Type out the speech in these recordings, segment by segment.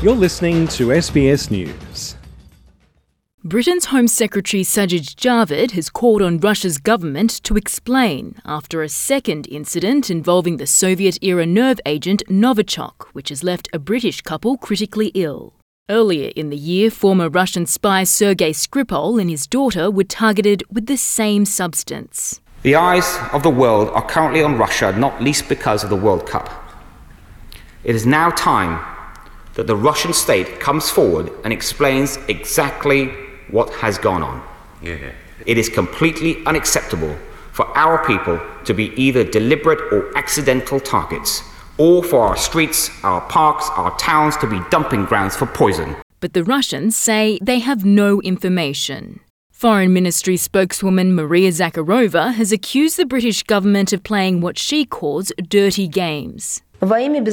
You're listening to SBS News. Britain's Home Secretary Sajid Javid has called on Russia's government to explain after a second incident involving the Soviet-era nerve agent Novichok, which has left a British couple critically ill. Earlier in the year, former Russian spy Sergei Skripal and his daughter were targeted with the same substance. The eyes of the world are currently on Russia, not least because of the World Cup. It is now time that the Russian state comes forward and explains exactly what has gone on. It is completely unacceptable for our people to be either deliberate or accidental targets, or for our streets, our parks, our towns to be dumping grounds for poison. But the Russians say they have no information. Foreign Ministry spokeswoman Maria Zakharova has accused the British government of playing what she calls dirty games. For the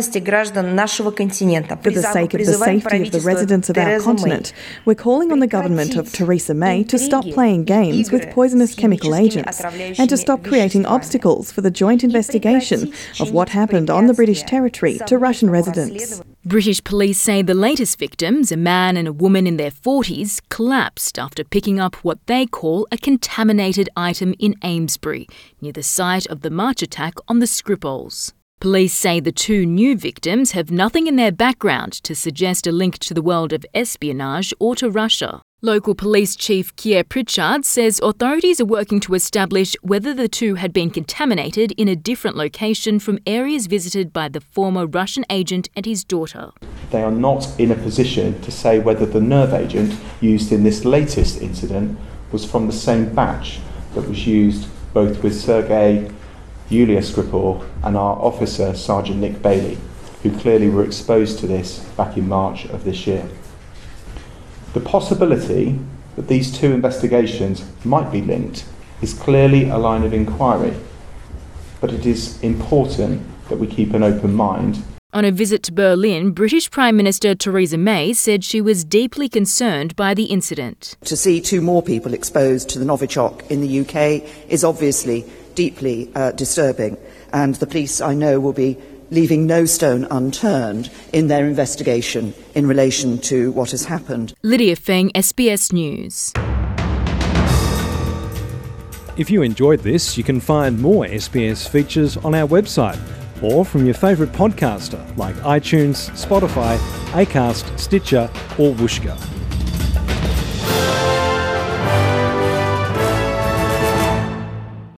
sake of the safety of the residents of our continent, we're calling on the government of Theresa May to stop playing games with poisonous chemical agents and to stop creating obstacles for the joint investigation of what happened on the British territory to Russian residents. British police say the latest victims, a man and a woman in their 40s, collapsed after picking up what they call a contaminated item in Amesbury, near the site of the March attack on the Skripals. Police say the two new victims have nothing in their background to suggest a link to the world of espionage or to Russia. Local police chief Keir Pritchard says authorities are working to establish whether the two had been contaminated in a different location from areas visited by the former Russian agent and his daughter. They are not in a position to say whether the nerve agent used in this latest incident was from the same batch that was used both with Sergei, Yulia Skripal and our officer, Sergeant Nick Bailey, who clearly were exposed to this back in March of this year. The possibility that these two investigations might be linked is clearly a line of inquiry, but it is important that we keep an open mind. On a visit to Berlin, British Prime Minister Theresa May said she was deeply concerned by the incident. To see two more people exposed to the Novichok in the UK is obviously deeply disturbing, and the police, I know, will be leaving no stone unturned in their investigation in relation to what has happened. Lydia Feng, SBS News. If you enjoyed this, you can find more SBS features on our website or from your favourite podcaster like iTunes, Spotify, Acast, Stitcher or Whooshkaa.